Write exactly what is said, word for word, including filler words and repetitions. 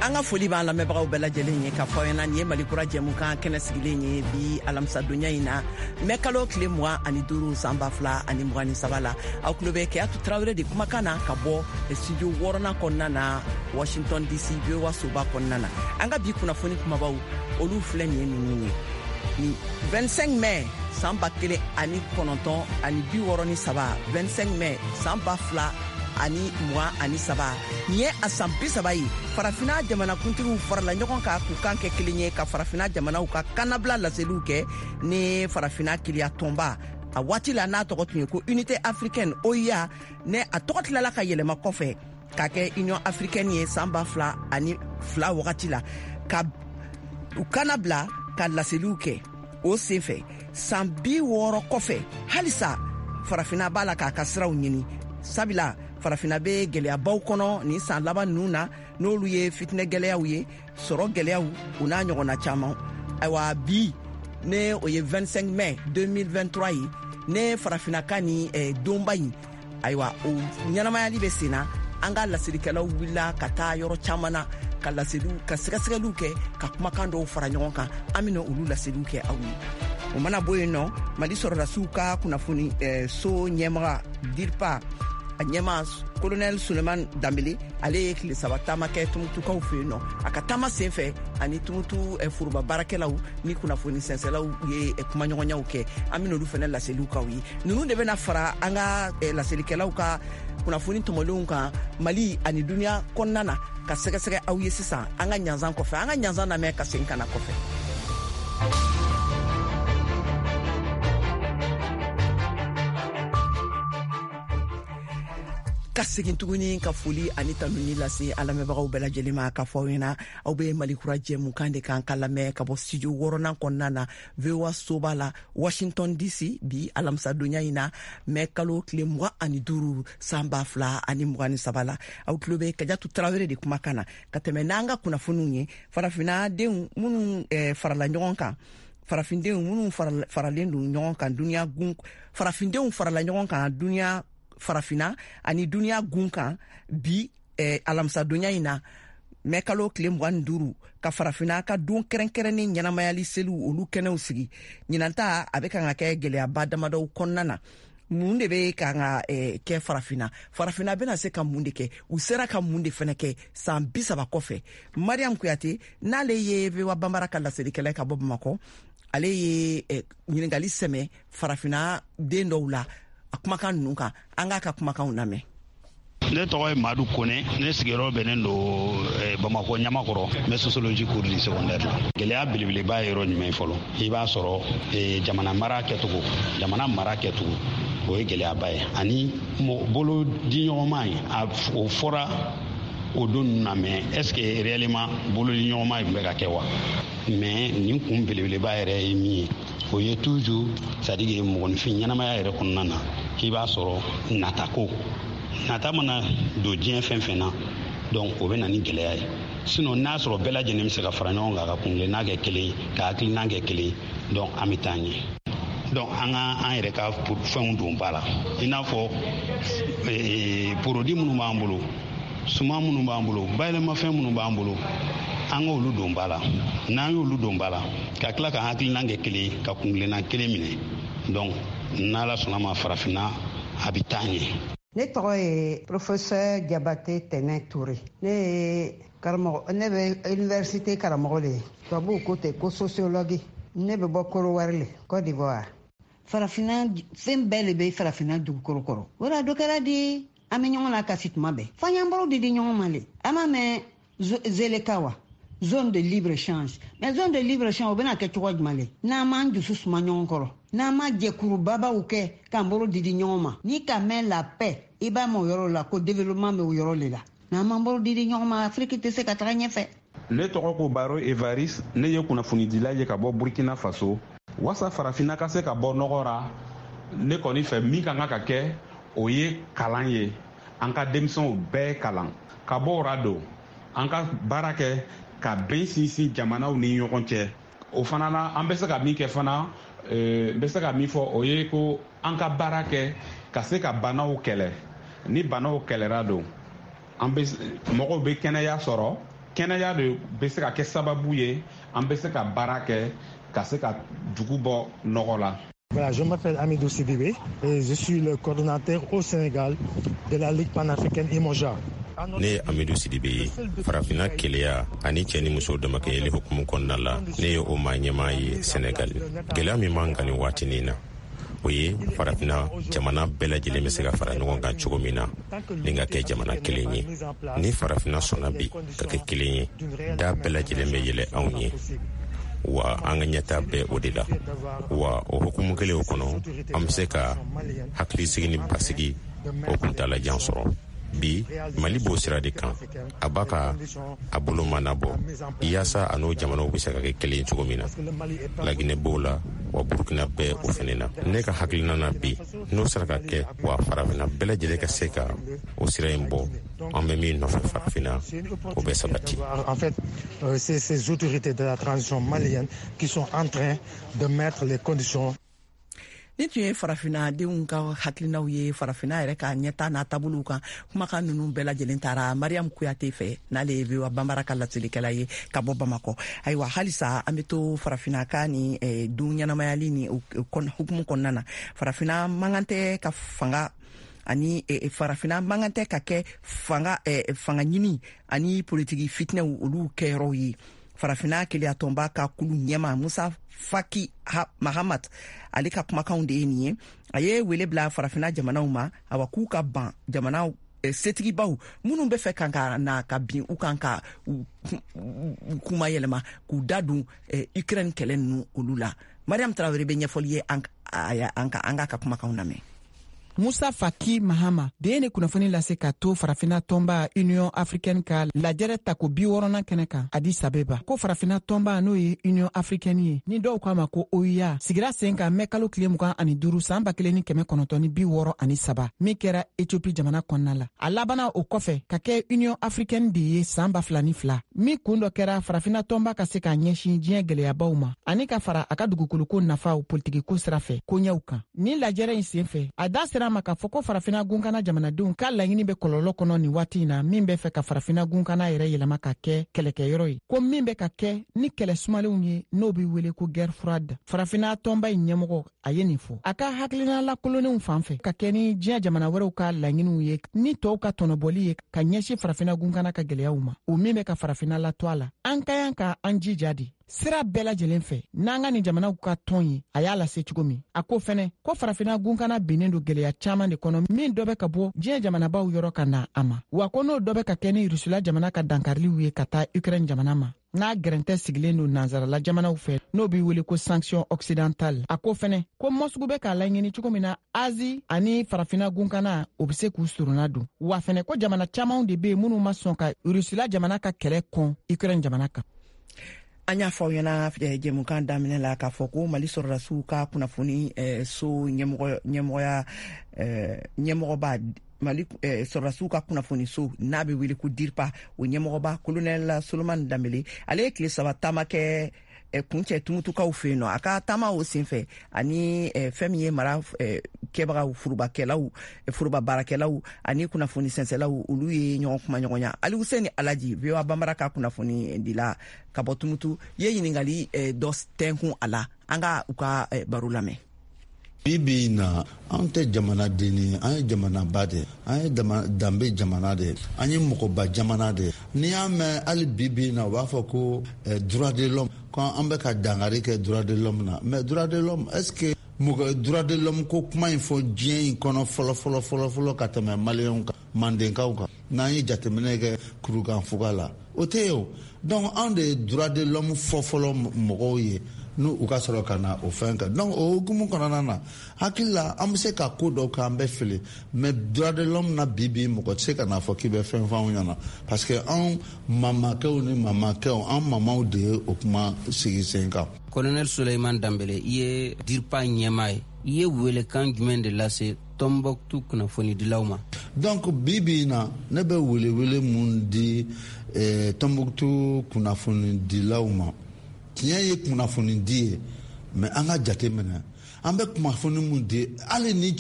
anga foli b'a lamɛnbagaw bɛɛ lajɛlen ye k'a fɔ aw ɲɛna nin ye malikura jɛmukan kɛnɛ sigilen ye bi alamisa donya in na mɛ kalo tile mugan ani duuru san ba fila ani mugan ni saba la aw tulo bɛ Keyatu Tarawele de kumakan na ka bɔ studio wɔɔrɔnan kɔnɔna na Washington D C VOA soba kɔnɔna na an ka bi kunnafoni kumabaw olu filɛ nin ye ninnu ye ni vingt-cinq mai san ba kelen ani kɔnɔntɔn ani bi wɔɔrɔ ni saba vingt-cinq mai san ba fila ani mugan ani saba nin ye a san bi saba ye farafina jamanakuntigiw farala ɲɔgɔn kan k'u kan kɛ kelen ye ka farafina jamanaw ka kannabila laseliw kɛ ni farafina kiliya tɔnba a waati la n'a tɔgɔ tun ye ko unité africaine O I A ne a tɔgɔ tilala ka yɛlɛma kɔfɛ ka kɛ union africaine ye san ba fila ani fila wagati la ka u kannabila ka laseliw kɛ o senfɛ san bi wɔɔrɔ kɔfɛ halisa farafina b'a la k'a ka siraw ɲini sabila farafina be gɛlɛyabaw kɔnɔ ni san laban ninnu na n'olu ye fitinɛ gɛlɛyaw ye sɔrɔ gɛlɛyaw u n'a ɲɔgɔnna caman ayiwa bi ne o ye vingt-cinq mai deux mille vingt-trois ye ne farafinaka ni eh, donba in ayiwa o ɲɛnamayali be sen na an ka laselikɛlaw wulila ka taa yɔrɔ caman na ka laseliw ka sɛgɛsɛgɛliw kɛ ka kumakan dɔw fara ɲɔgɔn kan an bena olu laseliw kɛ aw ye o mana bɔ yen nɔ mali sɔrɔdasiw ka kunnafoni eh, so ɲɛmaga dirpa a ɲɛma kolonɛl Suleman Dambele ale ye tile saba taama kɛ tumutukaw fɛ yen nɔ a ka taama sen fɛ ani tumutu eh, foroba baarakɛlaw ni kunnafoni sɛnsɛlaw ye eh, kumaɲɔgɔnyaw kɛ an bena olu fɛnɛ laseliw kaw ye ninnu de bena fara an ka eh, laselikɛlaw ka kunnafoni tɔmɔlenw kan mali ani duniya kɔnɔna na ka sɛgɛsɛgɛ aw ye sisan an ka ɲanzan kɔfɛ an ka ɲanzan lamɛn ka segin kana kɔfɛ. ka segin tuguni ka foli ani tanuni lase a lamɛnbagaw bɛɛ lajɛlen ma k'a fɔ aw ɲɛna aw bɛ malikura jɛmukan de kan ka lamɛn ka bɔ studio wɔɔrɔnan kɔnɔna na VOA soba la Washington D C bi alamisa donya in na mɛ kalo tile mugan ani duuru san ba fila ani mugan ni saba la aw tulo bɛ Keyatu Tarawele de kumakan na ka tɛmɛ n'an ka kunnafoniw ye farafina denw minnu eh, farala ɲɔgɔn kan farafindenw minnu faralen don ɲɔgɔn kan duniya gun farafindenw farala ɲɔgɔn kan duniya farafina ani duniya gun kan bi eh, alamisa donya in na mɛ kalo tile mugan ni duuru ka farafina ka don kɛrɛnkɛrɛnnen ɲɛnamayali seliw olu kɛnɛw sigi ɲinanta a bɛ kan ka kɛ gɛlɛyaba damadɔw kɔnɔna na mun de bɛ kan ka eh, kɛ farafina farafina bɛna se ka mun de kɛ u sera ka mun de fɛnɛ kɛ san bi saba kɔfɛ Mariam Kuyate n'ale ye VOA Banbara ka laselikɛla ka bɔ Bamakɔ ale ye eh, ɲiningali sɛmɛ farafina den dɔw la a kumakan ninnu kan an k'a ka kumakanw lamɛn. Ne tɔgɔ ye Madu Kone, ne sigiyɔrɔ bɛnnen don Bamakɔ Ɲamakɔrɔ, mais sociologie cours du secondaire la. Gɛlɛya belebeleba ye yɔrɔ jumɛn fɔlɔ i b'a sɔrɔ jamana mara kɛcogo jamana mara kɛcogo o ye gɛlɛyaba ye ani bolo di ɲɔgɔnma ye o fɔra o don ninnu na mais est ce que réellement bolo di ɲɔgɔnma tun bɛ ka kɛ wa mais nin kun belebeleba yɛrɛ ye min ye o ye toujours c'est à dire mɔgɔninfin ɲɛnamaya yɛrɛ kɔnɔna na i b'a sɔrɔ natako nata mana don diɲɛ fɛn fɛn na donc o bɛ na ni gɛlɛya ye sinon n'a sɔrɔ bɛɛ lajɛlen bɛ se ka fara ɲɔgɔn kan ka kungilenna kɛ kelen ka hakilina kɛ kelen donc an bɛ taa ɲɛ donc an ka an yɛrɛ ka fɛnw don ba la i n'a fɔ produit minnu b'an bolo suman minnu b'an bolo bayɛlɛmafɛn minnu b'an bolo an ka olu don ba la n'an y'olu don ba la ka tila ka hakilina kɛ kelen ka kungilenna kelen minɛ donc n'ala sɔnna ma farafinna a bɛ taa ɲɛ. Ne tɔgɔ ye professeur Diabaté Tɛnɛ Touré. Ne ye karamɔgɔ ne bɛ université karamɔgɔ de ye. Tubabuw ko ten ko sociologue. Ne bɛ bɔ Korowari le, Côte d'Ivoire. Farafina fɛn bɛɛ de bɛ farafina dugukolo kɔrɔ. O la dɔ kɛra di an bɛ ɲɔgɔn na kasi tuma bɛɛ. Fɔɲɛnbɔrɔw de di ɲɔgɔn ma le. An m'a mɛn Zeleka wa. Zone de libre-échange. Mais zone de libre-échange, o bɛna kɛ cogo jumɛn le? N'an m'an dusu suma ɲɔgɔn kɔrɔ. N'an ma jɛkurubabaw kɛ k'an bolo didi ɲɔgɔn ma. Ni ka mɛn la paix, i b'a mɛn o yɔrɔ la ko développement bɛ o yɔrɔ le la. N'an m'an bolo didi ɲɔgɔn ma, Afrique tɛ se ka taga ɲɛfɛ. Ne tɔgɔ ko Baro Evaris, ne ye kunnafonidila ye ka bɔ Burkina Faso. Wasa farafina ka se ka bɔ nɔgɔ ra, ne kɔni fɛ min ka kan ka kɛ, o ye kalan ye. An ka denmisɛnw bɛɛ kalan. Ka bɔ o ra don, an ka baara kɛ ka bɛn sinsin jamanaw ni ɲɔgɔn cɛ. O fana na an bɛ se ka min kɛ fana, n bɛ se ka min fɔ o ye ko an ka baara kɛ ka se ka banaw kɛlɛ. Ni banaw kɛlɛra don, an bɛ mɔgɔw bɛ kɛnɛya sɔrɔ, kɛnɛya de bɛ se ka kɛ sababu ye an bɛ se ka baara kɛ ka se ka jugu bɔ nɔgɔ la. Voilà, je m'appelle Amidou Sidibé et je suis le coordonnateur au Sénégal de la Ligue panafricaine Imoja. Ne ye Amidou Sidibé ye farafina keleya ani cɛ ni muso damakɛɲɛli hukumu kɔnɔna la ne ye o maa ɲɛmaa ye Senegal. Gɛlɛya min man kan nin waatinin na o ye farafina jamana bɛɛ lajɛlen bɛ se ka fara ɲɔgɔn kan cogo min na ni ka kɛ jamana kelen ye. Ni farafina sɔnna bi ka kɛ kelen ye da bɛɛ lajɛlen bɛ yɛlɛ anw ye wa an ka ɲɛta bɛɛ o de la wa o hukumu kelen o kɔnɔ an bɛ se ka hakilisigi ni basigi o kuntalajan sɔrɔ. Bi Mali b'o sira de kan a b'a ka a bolo manabɔ yaasa a n'o jamanaw bɛ se ka kɛ kelen cogo min na. Laginɛ b'o la wa Burkina bɛɛ o fɛnɛ na. Ne ka hakilina na bi n'o sera ka kɛ wa farafina bɛɛ lajɛlen ka se ka o sira in bɔ an bɛ min nɔfɛ farafina o bɛ sabati. En fait, euh, c'est ces autorités de la transition malienne qui sont en train de mettre les conditions. Ni tun ye farafina denw ka hakilinaw ye farafina yɛrɛ ka ɲɛta n'a taabolow kan kumakan ninnu bɛɛ lajɛlen taara Mariam Kuyate fɛ n'ale ye V O A Banbara ka lasilikɛla ye ka bɔ Bamakɔ. Ayiwa halisa an bɛ to farafina ka ni eh, dun ɲɛnamayali ni hukumu kɔnɔna na farafina mankan tɛ ka fanga ani eh, farafina mankan tɛ ka kɛ fanga eh, fanga ɲini ani politiki fitinɛw olu kɛyɔrɔw ye. Farafina keleya tɔnba ka kulu ɲɛma Musa Faki Mahamat ale ka kumakanw de ye nin ye. A ye wele bila farafina jamanaw ma awa k'u ka ban jamanaw eh, setigibaw minnu bɛ fɛ kan ka na ka bin u kan ka kuma yɛlɛma k'u da dun eh, Ukraine kɛlɛ ninnu olu la. Mariam Traoré bɛ ɲɛfɔli ye an ka an ka kumakanw lamɛn. Musa Faki Mahama de ye ne kunnafoni lase ka to farafina tɔnba Union Africaine ka lajɛrɛ ta ko bi wɔɔrɔnan kɛnɛ kan Addis Abeba ko farafina tɔnba n'o ye Union Africaine ye ni dɔw k'a ma ko O U A sigira sen kan mɛ kalo tile mugan ani duuru san ba kelen ni kɛmɛ kɔnɔntɔn ni bi wɔɔrɔ ani saba min kɛra Ethiopie jamana kɔnɔna la. A labana o kɔfɛ ka kɛ Union Africaine de ye san ba fila ni fila min kun dɔ kɛra farafina tɔnba ka se ka ɲɛsin diɲɛ gɛlɛyabaw ma ani ka fara a ka dugukolo nafaw politiki ko sira fɛ koɲɛw kan. Ni lajɛrɛ in sen fɛ a da sera ma k'a fɔ ko farafina gunkana jamanadenw ka laɲini bɛ kɔlɔlɔ kɔnɔ ni waati in na min bɛ fɛ ka farafina gunkana yɛrɛ yɛlɛma ka kɛ kɛlɛkɛyɔrɔ ye ko min bɛ ka kɛ ni kɛlɛ sumalenw ye n'o bɛ wele ko guerre froide. Farafina tɔnba in ɲɛmɔgɔ a ye nin fɔ a ka hakilina lakolonenw fan fɛ ka kɛ ni diɲɛ jamana wɛrɛw ka laɲiniw ye ni tɔw ka tɔnɔbɔli ye ka ɲɛsin farafina gunkana ka gɛlɛyaw ma o min bɛ ka farafina latɔ a la. An ka yan ka an jija di sira bɛɛ lajɛlen fɛ n'an ka nin jamanaw ka tɔn ye a y'a lase cogo min. A ko fɛnɛ ko farafina gunkana binnen don gɛlɛya caman de kɔnɔ min dɔ bɛ ka bɔ diɲɛ jamanabaw yɔrɔ ka na a ma wa ko n'o dɔ bɛ ka kɛ ni Rusula jamana ka dankariliw ye ka taa Ukraine jamana ma n'a gɛrɛntɛ sigilen don nansarala jamanaw fɛ n'o b'i wele ko sanction occidentale. A ko fɛnɛ ko Moscou bɛ k'a laɲini cogo min na Asie ani farafina gunkana o bɛ se k'u suruna don wa fɛnɛ ko jamana camanw de bɛ yen minnu ma sɔn ka Rusula jamana ka kɛlɛ kɔn Ukraine jamana kan. An y'a fɔ aw ɲɛna jɛmukan daminɛ la k'a fɔ ko Mali sɔrɔdasiw ka kunnafoni so ɲɛmɔgɔ ɲɛmɔgɔya ɲɛmɔgɔba Mali sɔrɔdasiw ka kunnafoni so n'a bɛ wele ko DIRPA o ɲɛmɔgɔba Colonel Solomani Danbele ale ye tile saba taama kɛ kuncɛ tumutukaw fɛ yen nɔ a ka taama o senfɛ ani fɛn min ye mara kɛbagaw furubakɛlaw furuba baarakɛlaw ani kunnafoni sɛnsɛlaw olu ye ɲɔgɔn kuma ɲɔgɔnya. Ali Hussein Alaji V O A Banbara ka kunnafoni dila ka bɔ tumutu ye ɲininkali dɔ tɛnkun a la an ka u ka baro lamɛn. Bibi na an tɛ jamanaden ye an ye jamanaba de an ye danbe jamana de an ye mɔgɔba jamana de n'i y'a mɛn hali bibi na u b'a fɔ ko droit de l'homme ko an bɛ ka dangari kɛ droit de l'homme na mais droit de l'homme est-ce que mɔgɔ droit de l'homme ko kuma in fɔ diɲɛ in kɔnɔ fɔlɔ fɔlɔ fɔlɔ fɔlɔ ka tɛmɛ maliyɛnw kan mandenkaw kan n'an ye jateminɛ kɛ kurukanfuga la o tɛ yen o donc anw de ye droit de l'homme fɔ fɔlɔ mɔgɔw ye n'u u ka sɔrɔ ka na o fɛn kan donc o hukumu kɔnɔna na hakili la an bɛ se ka ko dɔw kɛ an bɛ fili mais droit de l'homme na bi bi mɔgɔ tɛ se ka n'a fɔ k'i bɛ fɛn f'anw ɲɛna parce que anw mamakɛw ni mamakɛw an mamaw de ye o kuma sigi sen kan. Colonel Solomani Danbele i ye DIRPA ɲɛmaa ye i ye welekan jumɛn de lase Tombouctou kunnafonidilaw ma. donc bi bi na ne bɛ welewele mun di eh, Tombouctou kunnafonidilaw ma. Tiɲɛ ye kunnafoni di ye mais an ka jate minɛ an bɛ kunnafoni mun di hali ni